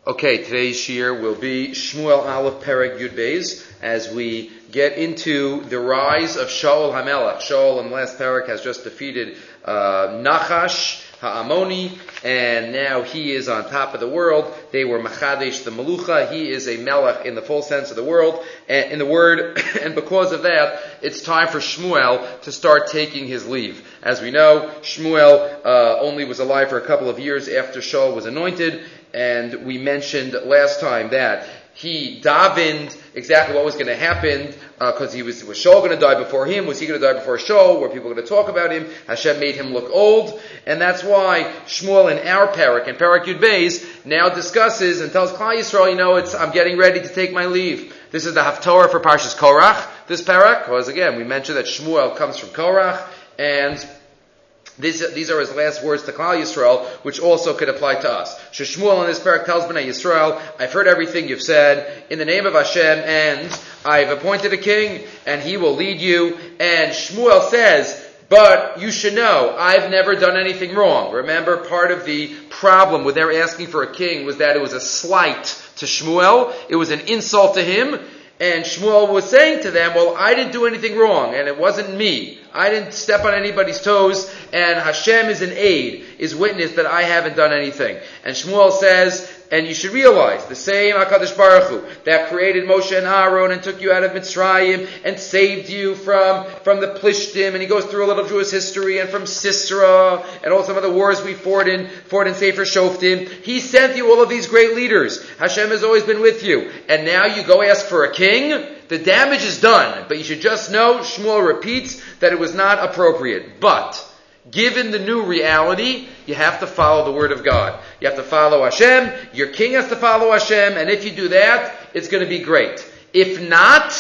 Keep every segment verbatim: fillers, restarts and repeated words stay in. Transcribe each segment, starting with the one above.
Okay, today's shiur will be Shmuel Aleph Perek Yud Beis as we get into the rise of Shaul HaMelech. Shaul in the last Perek has just defeated uh, Nachash Ha'amoni, and now he is on top of the world. They were Machadesh the Melucha. He is a Melech in the full sense of the world, and, in the word, and because of that, it's time for Shmuel to start taking his leave. As we know, Shmuel uh, only was alive for a couple of years after Shaul was anointed, and we mentioned last time that he davened exactly what was going to happen, because uh, he was, was Shaul going to die before him? Was he going to die before Shaul? Were people going to talk about him? Hashem made him look old, and that's why Shmuel in our Perek, in Perek Yud Beis, now discusses and tells Klal Yisrael, you know, it's, I'm getting ready to take my leave. This is the Haftorah for Parshas Korach, this Perek, because again, we mentioned that Shmuel comes from Korach, and These, these are his last words to Klal Yisrael, which also could apply to us. Shmuel in this parak tells Bnei Yisrael, I've heard everything you've said in the name of Hashem, and I've appointed a king, and he will lead you. And Shmuel says, but you should know, I've never done anything wrong. Remember, part of the problem with their asking for a king was that it was a slight to Shmuel. It was an insult to him. And Shmuel was saying to them, well, I didn't do anything wrong, and it wasn't me. I didn't step on anybody's toes, and Hashem is an aid, is witness that I haven't done anything. And Shmuel says, and you should realize, the same HaKadosh Baruch Hu that created Moshe and Aaron and took you out of Mitzrayim and saved you from, from the Plishtim, and he goes through a little Jewish history, and from Sisera, and all some of the wars we fought in, fought in Sefer Shoftim. He sent you all of these great leaders. Hashem has always been with you. And now you go ask for a king? The damage is done. But you should just know, Shmuel repeats, that it was not appropriate. But, given the new reality, you have to follow the word of God. You have to follow Hashem, your king has to follow Hashem, and if you do that, it's going to be great. If not,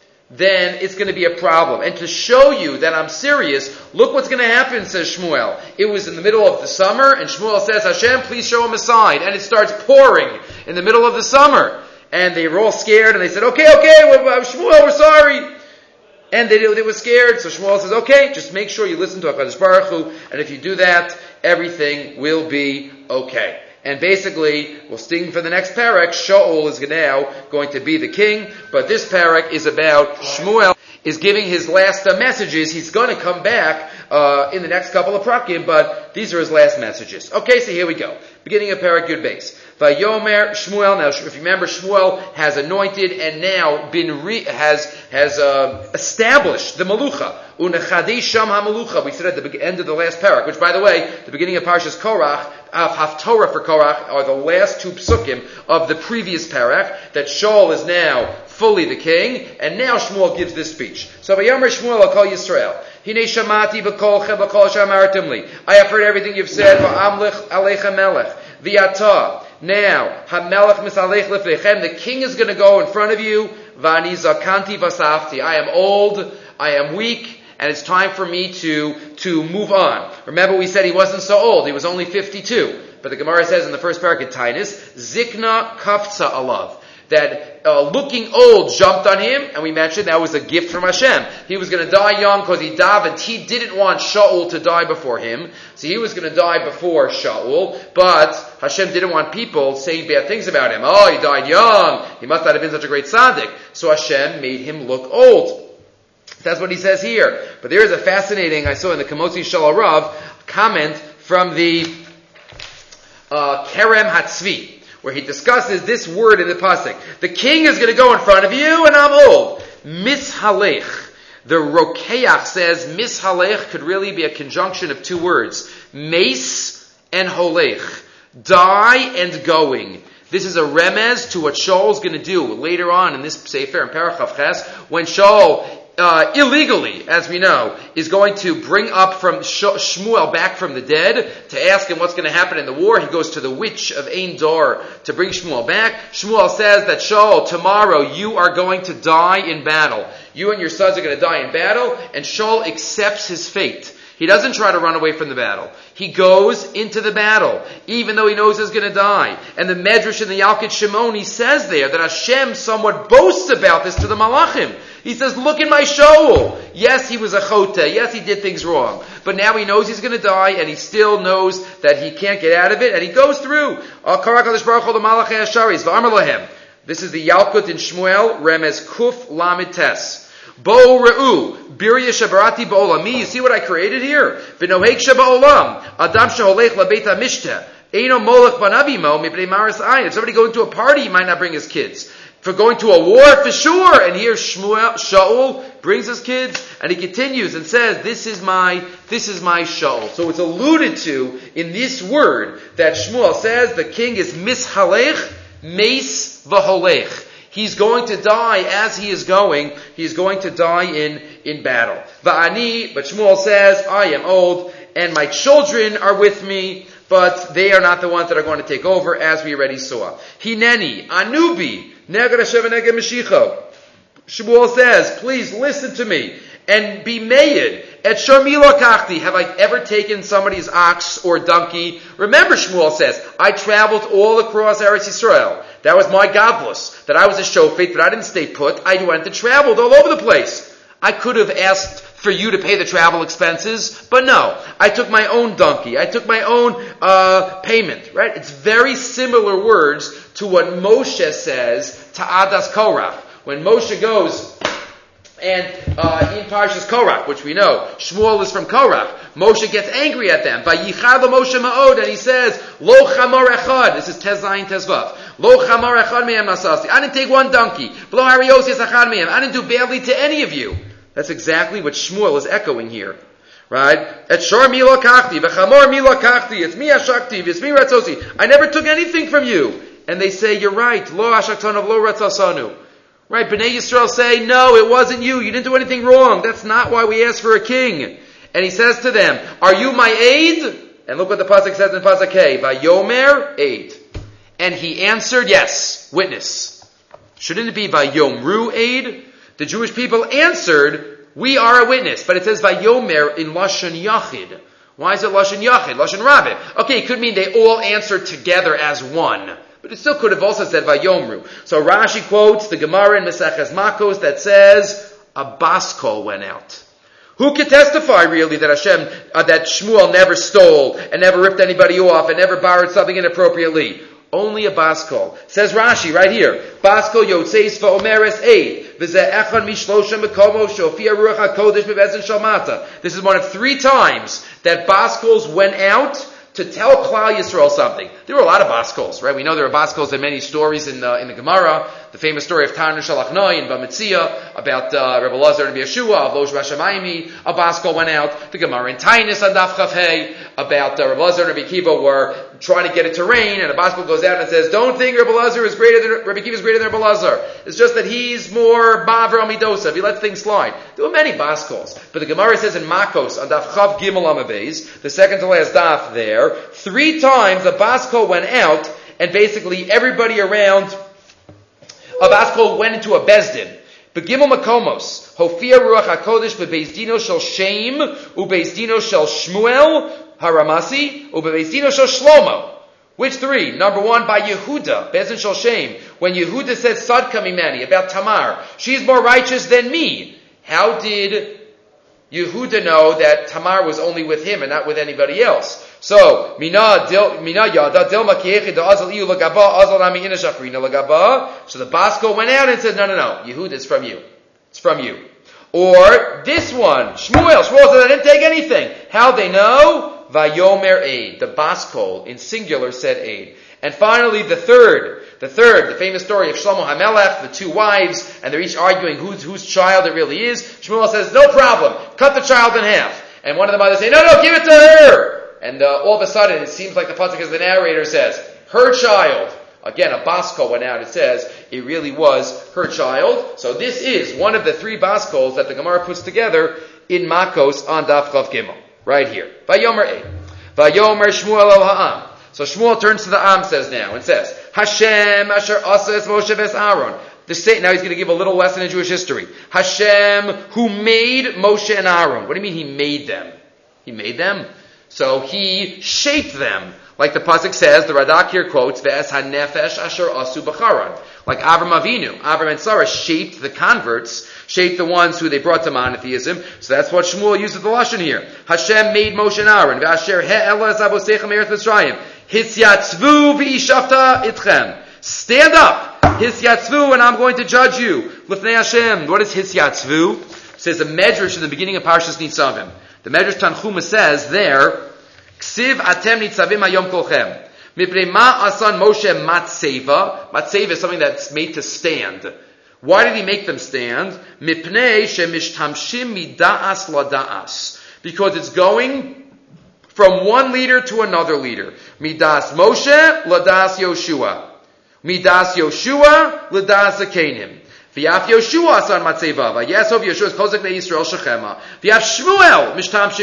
then it's going to be a problem. And to show you that I'm serious, look what's going to happen, says Shmuel. It was in the middle of the summer, and Shmuel says, Hashem, please show him a sign. And it starts pouring in the middle of the summer. And they were all scared, and they said, okay, okay, well, Shmuel, we're sorry. And they, they were scared, so Shmuel says, okay, just make sure you listen to HaKadosh Baruch Hu, and if you do that, everything will be okay. And basically, we'll sting for the next parak, Shaul is now going to be the king, but this parak is about Shmuel is giving his last uh, messages. He's going to come back uh, in the next couple of prakim, but these are his last messages. Okay, so here we go. Beginning of Perek Yud Beis. Vayomer Shmuel. Now, if you remember, Shmuel has anointed and now been re- has has uh, established the Melucha. Unechadesh Sham HaMelucha. We said at the end of the last parak, which, by the way, the beginning of Parshas Korach, of Haftorah for Korach, are the last two psukim of the previous parak. That Shaul is now fully the king, and now Shmuel gives this speech. So Vayomer Shmuel I'll call Yisrael. Hine shamati b'kolchem b'kol shamartem li. I have heard everything you've said. Va'amlich aleichem melech v'yata. Now, hamelech misalech leflechem. The king is going to go in front of you. Vani zakanti vasafti. I am old. I am weak. And it's time for me to, to move on. Remember we said he wasn't so old. He was only fifty-two. But the Gemara says in the first parak in Tainus, Zikna kafza alav. That uh, looking old jumped on him, and we mentioned that was a gift from Hashem. He was going to die young because he davened. He didn't want Shaul to die before him, so he was going to die before Shaul, but Hashem didn't want people saying bad things about him. Oh, he died young. He must not have been such a great tzaddik. So Hashem made him look old. That's what he says here. But there is a fascinating, I saw in the Kamotzi Shal Rav, comment from the uh, Kerem Hatzvi, where he discusses this word in the pasuk. The king is going to go in front of you, and I'm old. Mishalech. The Rokeach says mishalech could really be a conjunction of two words. Mace and holech. Die and going. This is a remez to what Shaul's going to do later on in this Sefer in Perek Chavches, when Shaul Uh, illegally, as we know, is going to bring up from Shmuel back from the dead to ask him what's going to happen in the war. He goes to the witch of Ein Dor to bring Shmuel back. Shmuel says that Shaul, tomorrow you are going to die in battle. You and your sons are going to die in battle, and Shaul accepts his fate. He doesn't try to run away from the battle. He goes into the battle, even though he knows he's going to die. And the Medrash in the Yalkut Shimoni says there that Hashem somewhat boasts about this to the Malachim. He says, look at my Shaul. Yes, he was a choteh. Yes, he did things wrong. But now he knows he's going to die, and he still knows that he can't get out of it, and he goes through. This is the Yalkut in Shmuel, Remez Kuf Lamed Tes. Bo Re'u, Birya Shabarati Ba'olami. You see what I created here? V'nohek Shaba'olam, Adam Sheholech LaBeit HaMishteh, Eino Molech Banavimo, Mipnei Maris Ayin. If somebody going to a party, he might not bring his kids. For going to a war, for sure. And here Shmuel, Shaul brings his kids, and he continues and says, this is my, this is my Shaul. So it's alluded to in this word that Shmuel says the king is mishalech, meis v'holech. He's going to die as he is going. He's going to die in, in battle. Va'ani, but Shmuel says, I am old, and my children are with me, but they are not the ones that are going to take over, as we already saw. Hineni, Anubi, Neged Hashem Neged Mashiach. Shmuel says, please listen to me, and be made. At Sharmila Kachti, have I ever taken somebody's ox or donkey? Remember, Shmuel says, I traveled all across Eretz Yisrael. That was my godless, that I was a shofet, but I didn't stay put. I went and traveled all over the place. I could have asked for you to pay the travel expenses, but no. I took my own donkey. I took my own uh, payment, right? It's very similar words to what Moshe says to Adas Korach. When Moshe goes and uh, in Parshas Korach, which we know, Shmuel is from Korach, Moshe gets angry at them. Vayichad Moshe Ma'od, and he says, Lo chamar echad. This is Tezayin Tezvav. Lo chamar echad me'em nasasi. I didn't take one donkey. V'lo harios yisachad me'em. I didn't do badly to any of you. That's exactly what Shmuel is echoing here. Right? Et shor mi lo kachti, v'chamor mi lo kachti, it's mi ashakti, it's mi ratzosi. I never took anything from you. And they say, you're right. Lo ashaktonov, lo ratzosanu. Right? Bnei Yisrael say, no, it wasn't you. You didn't do anything wrong. That's not why we asked for a king. And he says to them, are you my aid? And look what the pasuk says in pasuk K. Vayomer, aid. And he answered, yes, witness. Shouldn't it be Vayomru, aid? The Jewish people answered, we are a witness. But it says Vayomer in Lashon Yachid. Why is it Lashon Yachid? Lashon Rabbi. Okay, it could mean they all answered together as one. But it still could have also said Vayomru. So Rashi quotes the Gemara in Maseches Makos that says, a baskol went out. Who could testify really that Hashem, uh, that Shmuel never stole and never ripped anybody off and never borrowed something inappropriately? Only a baskol. Says Rashi right here, baskol yotzeis va'omeres eid, v'zeh echad mishlosha mekomo shofia ruach hakodesh bebezen shalmata. This is one of three times that baskols went out to tell Klal Yisrael something. There were a lot of baskols, right? We know there are baskols in many stories in the, in the Gemara. The famous story of Tarnu Shalachnoi in Bamitzia about uh, Rebbe Lazar and Yeshua, of Losh Rashamayimi. A baskol went out. The Gemara in Tainus on Daf Chav Hey about uh, Rebbe Lazar and Rebbe Kiva were trying to get it to rain, and a baskol goes out and says, don't think Rebbe Lazar is greater than, Rebbe Kiva is greater than Rebbe Lazar. It's just that he's more Baver Amidosav. He lets things slide. There were many baskols. But the Gemara says in Makos on Daf Chav Gimel Amabeis, the second to last daf there, three times a baskol went out, and basically everybody around a baskol went into a bezdin. Begimel makomos hofia ruach hakodesh bebezdino shel Shem ubezdino shel Shmuel haramasi ubezdino shel Shlomo. Which three? Number one, by Yehuda, bezdin shel Shem. When Yehuda said Sadka mimani about Tamar, she's more righteous than me. How did Yehuda know that Tamar was only with him and not with anybody else? So, mina dil mina yada dilma kiechid azal iu lagaba azal nami ina shachrina lagaba. So the baskol went out and said, no, no, no, Yehuda, it's from you. It's from you. Or this one, Shmuel. Shmuel said, I didn't take anything. How they know? Vayomer aid. The baskol in singular said aid. And finally, the third. The third, the famous story of Shlomo HaMelech, the two wives, and they're each arguing whose, whose child it really is. Shmuel says, no problem. Cut the child in half. And one of the mothers say, no, no, give it to her. And uh, all of a sudden, it seems like the pasuk, as the narrator says, her child. Again, a baskol went out. It says it really was her child. So this is one of the three baskols that the Gemara puts together in Makos on Daf Chav Gimel, right here. Vayomer Ei. Vayomer Shmuel el Ha'am. So Shmuel turns to the Am, says now, and says, Hashem asher asa es Moshe ves Aaron. The state, now he's going to give a little lesson in Jewish history. Hashem, who made Moshe and Aaron. What do you mean he made them? He made them. So he shaped them. Like the pasuk says, the Radak here quotes, Ve'es hanefesh asher asu b'charan. Like Avram Avinu. Avram and Sarah shaped the converts, shaped the ones who they brought to monotheism. So that's what Shmuel uses the lashon here. Hashem made Moshe and Aaron. Ve'asher he'ela zavosechem eretz Mitzrayim. Hisyatzvu v'ishafta itchem. Stand up. Hisyatzvu, and I'm going to judge you. Lifnei Hashem. What is Hisyatzvu? It says a medrash in the beginning of Parshas Nitzavim. The medrash Tanchuma says there, Ksiv atem nitzavim hayom kolchem. Mipnei ma asan Moshe matseva. Matseva is something that's made to stand. Why did he make them stand? Mipnei shemishtamshim mida'as lada'as. Because it's going from one leader to another leader. Midas Moshe, ladas Yoshua. Midas Yoshua, ladas Zakenim. V'yaf Yoshua asan matzeva. V'yesov Yoshua is kozek le'Yisrael shechema. V'yaf Shmuel mishtamshim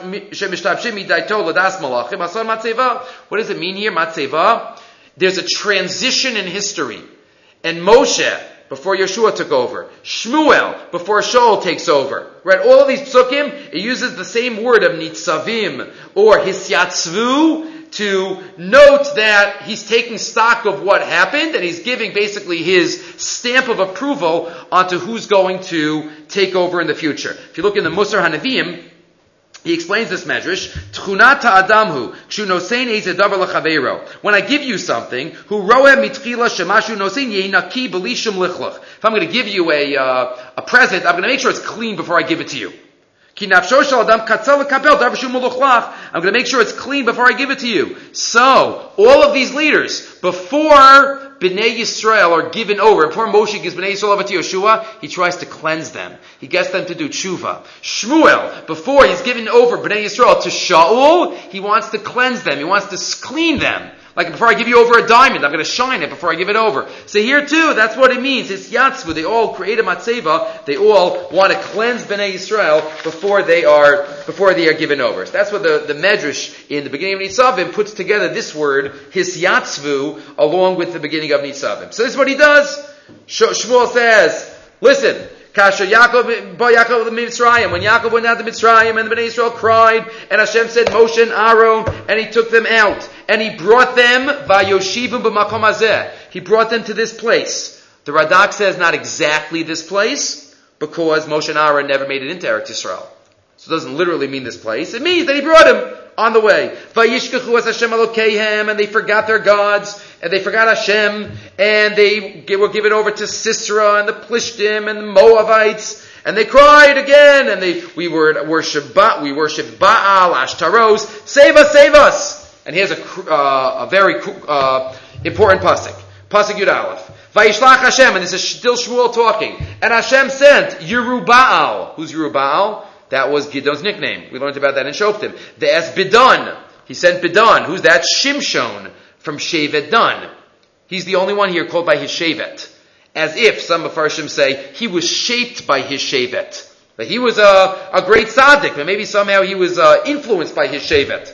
midaito ladas malachim asan matzeva. What does it mean here, matzeva? There's a transition in history. And Moshe, before Yeshua took over. Shmuel, before Shaul takes over. Right? All of these psukim, it uses the same word of nitzavim or hisyatzvu to note that he's taking stock of what happened and he's giving basically his stamp of approval onto who's going to take over in the future. If you look in the Musar HaNevi'im, he explains this medrash. Tchunat ha'adamhu kshu nosein eiz davar lechaveiro. When I give you something, hu roeh mitchila shemashu nosein yeinaki b'li shum lichlach. If I'm going to give you a uh, a present, I'm going to make sure it's clean before I give it to you. Ki nafsho shel adam katzal lekabel davar shum muluchlach. I'm going to make sure it's clean before I give it to you. So all of these leaders, before Bnei Yisrael are given over, before Moshe gives Bnei Yisrael over to Yeshua, he tries to cleanse them. He gets them to do tshuva. Shmuel, before he's given over Bnei Yisrael to Shaul, he wants to cleanse them. He wants to clean them. Like before I give you over a diamond, I'm going to shine it before I give it over. So here too, that's what it means. It's yatzvu. They all create a matzeva. They all want to cleanse Bnei Yisrael before they are before they are given over. So that's what the, the medrash in the beginning of Nitzavim puts together this word, his yatzvu, along with the beginning of Nitzavim. So this is what he does. Shmuel says, listen, Kasher Yaakov, Ba Yaakov the Mitzrayim. When Yaakov went out to Mitzrayim and the Bnei Yisrael cried, and Hashem said Moshe and Aaron, and he took them out, and he brought them Vayoshivim b'makom hazeh. He brought them to this place. The Radak says not exactly this place, because Moshe and Aaron never made it into Eretz Yisrael. So it doesn't literally mean this place. It means that he brought him on the way. Vayishkachu as Hashem Elokeihem, and they forgot their gods, and they forgot Hashem, and they were given over to Sisera and the Plishtim and the Moabites, and they cried again, and they we were worship ba, we worship Baal, Ashtaroth. Save us, save us! And here's a uh, a very uh, important pasuk, pasuk Yud Aleph. Vayishlach Hashem, and this is still Shmuel talking. And Hashem sent Yerubbaal. Who's Yerubbaal? That was Gidon's nickname. We learned about that in Shoftim. The Es Bidon. He sent Bidon. Who's that? Shimshon from Shevet Dan. He's the only one here called by his Shevet. As if, some Mefarshim say, he was shaped by his Shevet. That he was a, a great tzaddik, but maybe somehow he was uh, influenced by his Shevet.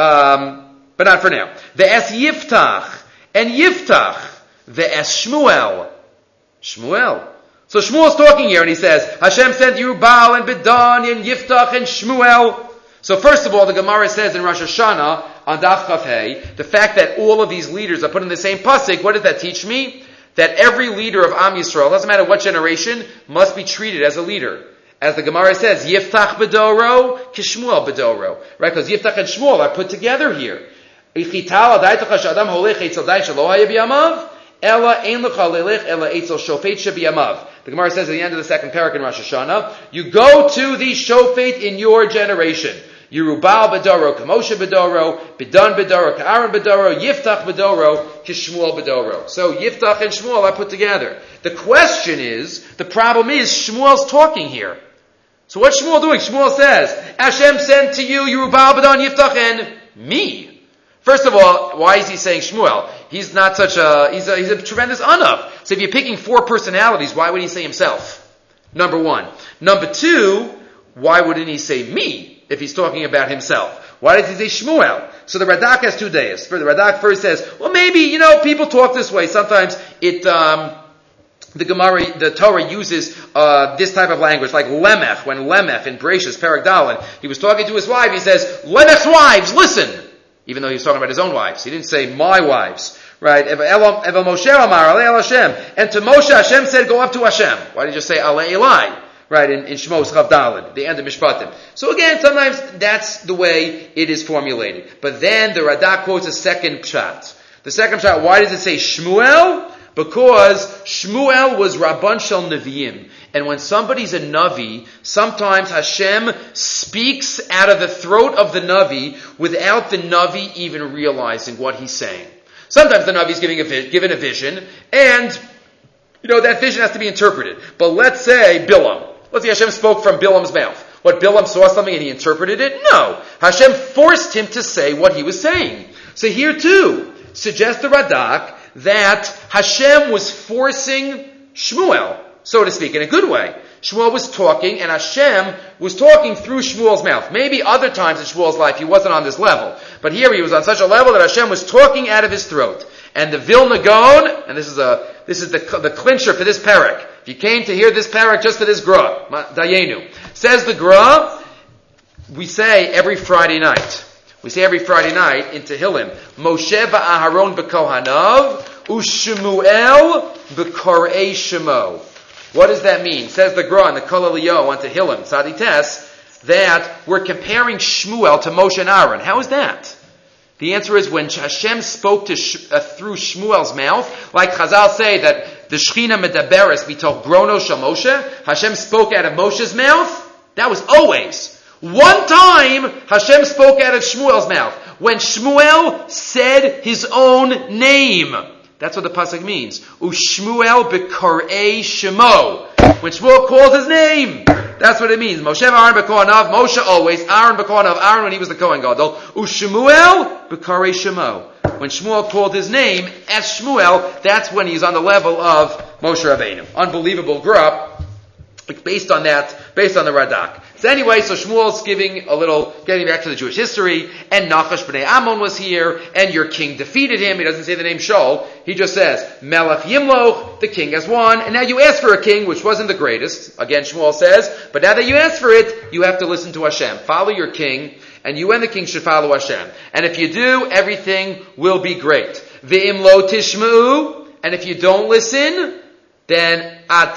Um, but not for now. The Es Yiftach. And Yiftach. The Es Shmuel. Shmuel. So Shmuel's talking here and he says, Hashem sent Yerubbaal and Bidon and Yiftach and Shmuel. So first of all, the Gemara says in Rosh Hashanah, on Daf Chaf Hei, the fact that all of these leaders are put in the same pasuk, what does that teach me? That every leader of Am Yisrael, doesn't matter what generation, must be treated as a leader. As the Gemara says, Yiftach B'doro, Kishmuel B'doro. Right? Because Yiftach and Shmuel are put together here. Ella ein lecha lelech ella etzel shofet shebiyamav. The Gemara says at the end of the second parak in Rosh Hashanah, you go to the shofet in your generation. Yerubbaal bedoro, Kamoshe bedoro, Bidon bedoro, Ka'aron bedoro, Yiftach bedoro, Kishmuel bedoro. So Yiftach and Shmuel are put together. The question is, the problem is, Shmuel's talking here. So what's Shmuel doing? Shmuel says, Hashem sent to you Yerubbaal, Bidon, Yiftach, and me. First of all, why is he saying Shmuel? He's not such a, he's a, he's a tremendous anav. So if you're picking four personalities, why would he say himself? Number one. Number two, why wouldn't he say me if he's talking about himself? Why does he say Shmuel? So the Radak has two days. The Radak first says, well maybe, you know, people talk this way. Sometimes it, um, the Gemara, the Torah uses uh, this type of language, like Lemech, when Lemech in Bereshis, Perek Daled, he was talking to his wife, he says, Lemech's wives, listen! Even though he was talking about his own wives. He didn't say, my wives. Right? And to Moshe, Hashem said, go up to Hashem. Why did you say, Ale Eli? Right, in, in Shmos Chav Daled, the end of Mishpatim. So again, sometimes that's the way it is formulated. But then the Radak quotes a second pshat. The second pshat, why does it say Shmuel? Because Shmuel was Rabban Shel Nevi'im. And when somebody's a Navi, sometimes Hashem speaks out of the throat of the Navi without the Navi even realizing what he's saying. Sometimes the Navi is giving a vi- given a vision, and, you know, that vision has to be interpreted. But let's say Bilam. Let's say Hashem spoke from Bilam's mouth. What, Bilam saw something and he interpreted it? No. Hashem forced him to say what he was saying. So here too, suggests the Radak that Hashem was forcing Shmuel, so to speak, in a good way. Shmuel was talking, and Hashem was talking through Shmuel's mouth. Maybe other times in Shmuel's life he wasn't on this level. But here he was on such a level that Hashem was talking out of his throat. And the Vilna Gaon, and this is a this is the the clincher for this parak. If you came to hear this parak just for this Gra, Dayenu, says the Gra, we say every Friday night. We say every Friday night in Tehillim, Moshe ba'Aharon b'Kohanav, u'Shmuel b'Korei Shemo. What does that mean? Says the Gra in the Kol Eliyahu on Tehillim, Tzadi Tes, that we're comparing Shmuel to Moshe and Aaron. How is that? The answer is when Hashem spoke to Sh- uh, through Shmuel's mouth, like Chazal say that the Shechina medaberes bitoch grono shel Moshe, Hashem spoke out of Moshe's mouth. That was always. One time, Hashem spoke out of Shmuel's mouth. When Shmuel said his own name. That's what the pasuk means. U'Shmuel b'Korei Shemo. When Shmuel calls his name. That's what it means. Moshe Aaron b'Kohanav, Moshe always, Aaron b'Kohanav, Aaron when he was the Kohen Gadol. U'Shmuel b'Korei Shemo. When Shmuel called his name as Shmuel, that's when he's on the level of Moshe Rabbeinu. Unbelievable grub. Based on that, based on the Radak. So anyway, so Shmuel's giving a little, getting back to the Jewish history, and Nachash b'nei Ammon was here, and your king defeated him. He doesn't say the name Shaul. He just says, Melech Yimloch, the king has won, and now you ask for a king, which wasn't the greatest. Again, Shmuel says, but now that you ask for it, you have to listen to Hashem. Follow your king, and you and the king should follow Hashem. And if you do, everything will be great. Ve'im lo tishma'u, and if you don't listen, then then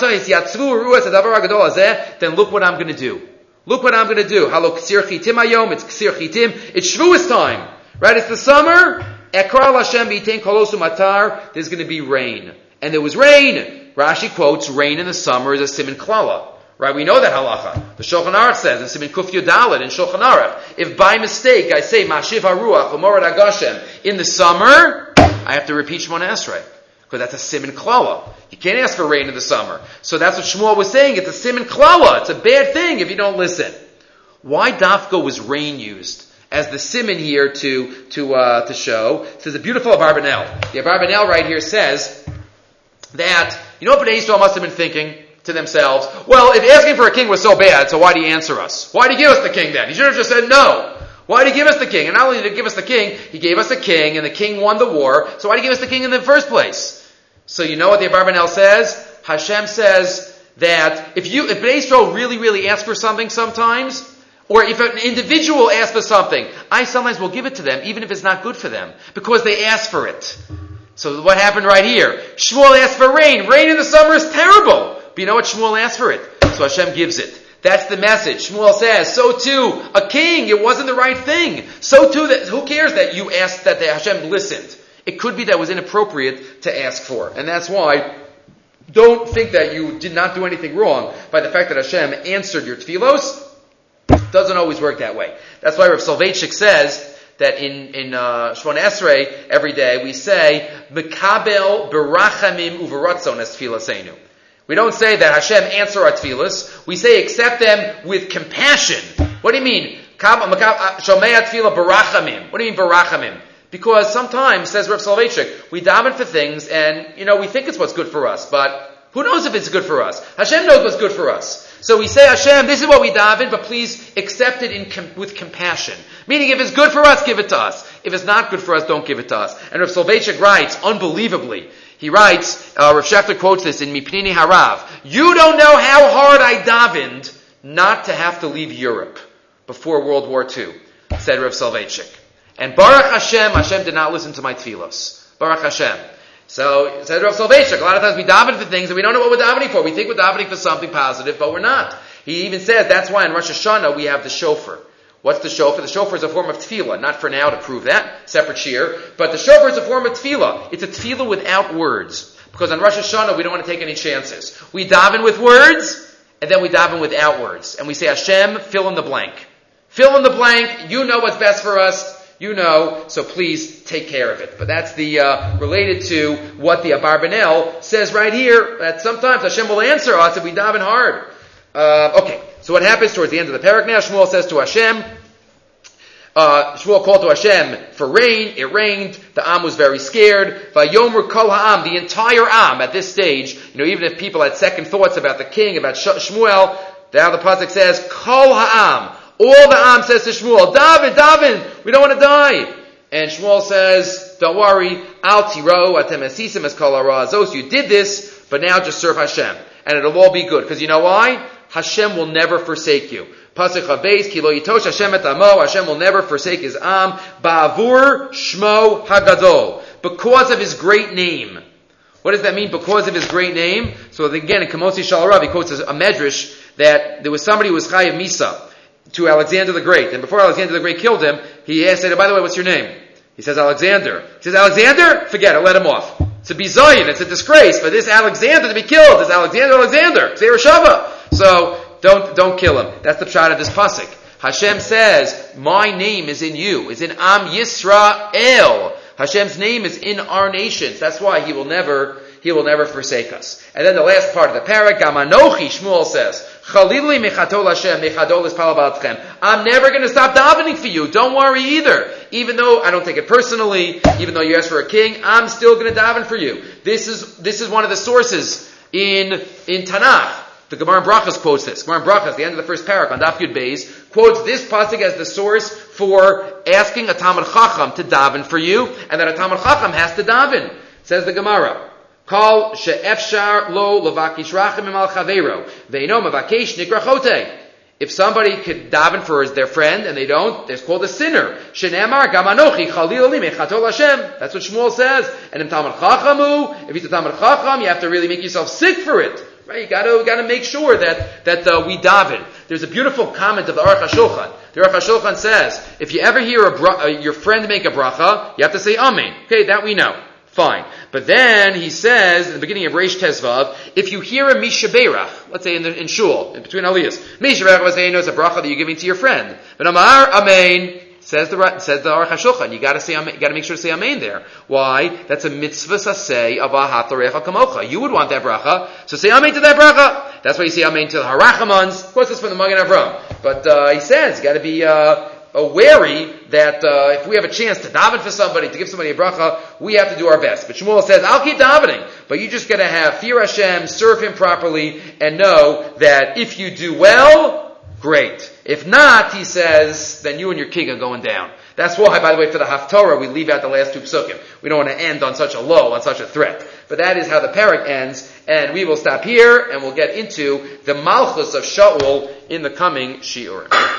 look what I'm going to do. Look what I'm going to do. Halo ksir chitim ayom. It's ksir chitim. It's Shavuos time, right? It's the summer. Ekral Hashem b'itein kolosu matar. There's going to be rain, and there was rain. Rashi quotes, "Rain in the summer is a siman klala." Right? We know that halacha. The Shulchan Aruch says in Siman Kuf Yudalid in Shulchan Aruch, if by mistake I say Mashiv Haruach Umorad Agashem in the summer, I have to repeat Shemona Esrei. Because that's a siman klala. You can't ask for rain in the summer. So that's what Shmuel was saying. It's a siman klala. It's a bad thing if you don't listen. Why dafka was rain used as the siman here to to uh, to show? It says a beautiful Abarbanel. The Abarbanel right here says that, you know what Bnei Yisrael must have been thinking to themselves? Well, if asking for a king was so bad, so why did he answer us? Why did he give us the king then? He should have just said no. Why did he give us the king? And not only did he give us the king, he gave us a king, and the king won the war. So why did he give us the king in the first place? So you know what the Abarbanel says? Hashem says that if you, if Bnei Yisrael really, really ask for something sometimes, or if an individual asks for something, I sometimes will give it to them, even if it's not good for them, because they asked for it. So what happened right here? Shmuel asked for rain. Rain in the summer is terrible. But you know what? Shmuel asked for it. So Hashem gives it. That's the message. Shmuel says, so too, a king, it wasn't the right thing. So too, that who cares that you asked, that the Hashem listened? It could be that it was inappropriate to ask for. And that's why, don't think that you did not do anything wrong by the fact that Hashem answered your tefillos. It doesn't always work that way. That's why Rav Soloveitchik says that in, in uh, Shemona Esrei, every day, we say, Mekabel berachamim uveratzon es tfilaseinu. We don't say that Hashem answer our tefillas. We say accept them with compassion. What do you mean? Shomei tefillah barachamim. What do you mean barachamim? Because sometimes, says Rav Soloveitchik, we daven for things and, you know, we think it's what's good for us, but who knows if it's good for us? Hashem knows what's good for us. So we say, Hashem, this is what we daven, but please accept it in com- with compassion. Meaning, if it's good for us, give it to us. If it's not good for us, don't give it to us. And Rav Soloveitchik writes, unbelievably, He writes, uh, Rav Shechter quotes this in Mipnini Harav. You don't know how hard I davened not to have to leave Europe before World War Two, said Rav Soloveitchik. And Baruch Hashem, Hashem did not listen to my tefillos. Baruch Hashem. So, said Rav Soloveitchik, a lot of times we daven for things and we don't know what we're davening for. We think we're davening for something positive, but we're not. He even says that's why in Rosh Hashanah we have the shofar. What's the shofar? The shofar is a form of tefillah. Not for now to prove that. Separate shir. But the shofar is a form of tefillah. It's a tefillah without words. Because on Rosh Hashanah we don't want to take any chances. We daven with words, and then we daven without words. And we say, Hashem, fill in the blank. Fill in the blank. You know what's best for us. You know. So please take care of it. But that's the, uh, related to what the Abarbanel says right here. That sometimes Hashem will answer us if we daven hard. Uh, okay. So what happens towards the end of the parak now? Shmuel says to Hashem, uh, Shmuel called to Hashem for rain. It rained. The Am was very scared. Vayomer kol ha'am, the entire Am at this stage, you know, even if people had second thoughts about the king, about Shmuel, now the pasuk says, kol ha'am. All the Am says to Shmuel, David, David, we don't want to die. And Shmuel says, don't worry, al tiro atem esisim es kol hara azos. You did this, but now just serve Hashem. And it'll all be good. Because you know why? Hashem will never forsake you. Pasuk Chabeis, ki lo yitosh Hashem et amo. Hashem will never forsake His Am. Ba'avur shmo hagadol. Because of His great name. What does that mean? Because of His great name? So again, in Kamotzi Shalarav, he quotes a medrash that there was somebody who was Chayav Misa to Alexander the Great. And before Alexander the Great killed him, he asked, by the way, what's your name? He says, Alexander. He says, Alexander? Forget it, let him off. It's a bizayin, it's a disgrace for this Alexander to be killed. It's Alexander, Alexander. Say Rashava. So, don't, don't kill him. That's the pshat of this pasuk. Hashem says, my name is in you. It's in Am Yisrael. Hashem's name is in our nations. That's why He will never, He will never forsake us. And then the last part of the parak, Gamanochi, Shmuel says, Chalili mechatol Hashem, mechadol es palabatchem. I'm never going to stop davening for you. Don't worry either. Even though I don't take it personally, even though you ask for a king, I'm still going to daven for you. This is, this is one of the sources in, in Tanakh. The Gemara in Brachas quotes this. Gemara in Brachas, the end of the first parak on Daf Yud Beis, quotes this pasuk as the source for asking a Talmid Chacham to daven for you, and that a Talmid Chacham has to daven. Says the Gemara, Kol she'efshar lo levakish rachim al chaveiro ve'ino mevakesh nikra chote. If somebody could daven for their friend and they don't, they're called a sinner. Shene'amar gamanochi chalil li mechatol Hashem. That's what Shmuel says. And in Talmid Chachamu, if he's a Talmid Chacham, you have to really make yourself sick for it. Right, you gotta, gotta make sure that, that, uh, we daven. There's a beautiful comment of the Aruch HaShulchan. The Aruch HaShulchan says, if you ever hear a bra- uh, your friend make a bracha, you have to say Amen. Okay, that we know. Fine. But then he says, in the beginning of Reish Tezvav, if you hear a Mishaberach, let's say in the, in Shul, in between Aliyahs, Mishaberach was saying, it's a bracha that you're giving to your friend. But Amar Amen, says the, says the Aruch HaShulchan, you gotta say Amen, you gotta make sure to say Amen there. Why? That's a mitzvah saseh of ahat l'recha kamocha. You would want that bracha, so say Amen to that bracha. That's why you say Amen to the Harachamans. Of course, it's from the Magen Avram. But, uh, he says, you gotta be, uh, wary that, uh, if we have a chance to daven for somebody, to give somebody a bracha, we have to do our best. But Shmuel says, I'll keep davening, but you just gotta have fear Hashem, serve Him properly, and know that if you do well, great. If not, he says, then you and your king are going down. That's why, by the way, for the Haftorah, we leave out the last two psukim. We don't want to end on such a low, on such a threat. But that is how the parak ends, and we will stop here, and we'll get into the Malchus of Shaul in the coming Shiur.